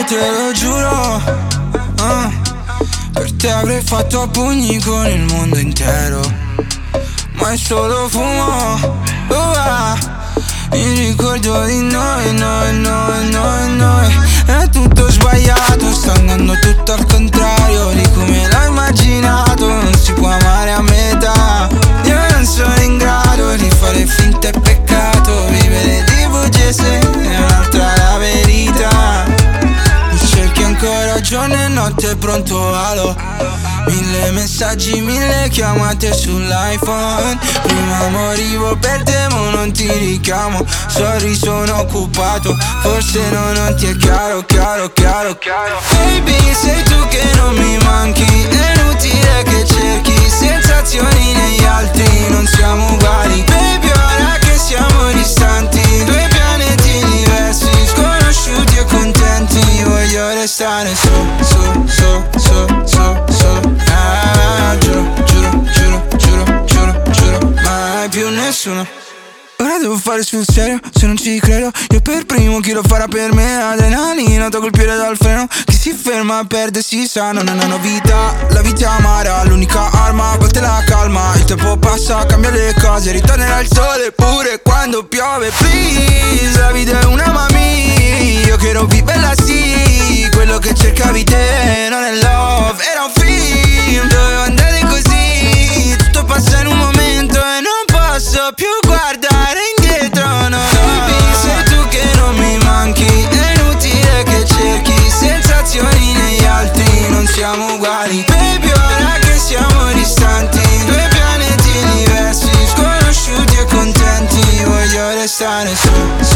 te lo giuro, per te avrei fatto a pugni con il mondo intero, ma è solo fumo, mi ricordo di noi, è tutto sbagliato, sta andando tutto al contrario di come l'ho immaginato, non si può amare a metà, io non sono in grado di fare finta e peccato, vivere di bugie se è un'altra la verità, mi cerchi ancora giorno e notte pronto alo, 1000 messaggi, 1000 chiamate sull'iPhone, prima morivo per te ma non ti richiamo, sorry sono occupato, forse non ti è chiaro. Baby sei tu che non mi manchi, è inutile che cerchi sensazioni negli altri, non siamo uguali. Baby ora che siamo distanti, due pianeti diversi, sconosciuti e contenti, voglio restare solo, giuro, mai più nessuno. Ora devo fare sul serio, se non ci credo, io per primo, chi lo farà per me? Adrenalina, tocco il piede dal freno, chi si ferma perde, si sa, non è una novità. La vita è amara, l'unica arma, a volte la calma, il tempo passa, cambia le cose, ritornerà il sole pure quando piove. Please, la vita è una mamma, io che ero bella sì, quello che cercavi te non è love, era un film, dovevo andare così, tutto passa in un momento e non posso più guardare indietro, no. Baby sei tu che non mi manchi, è inutile che cerchi sensazioni negli altri, non siamo uguali. Baby ora che siamo distanti, due pianeti diversi, sconosciuti e contenti, voglio restare solo.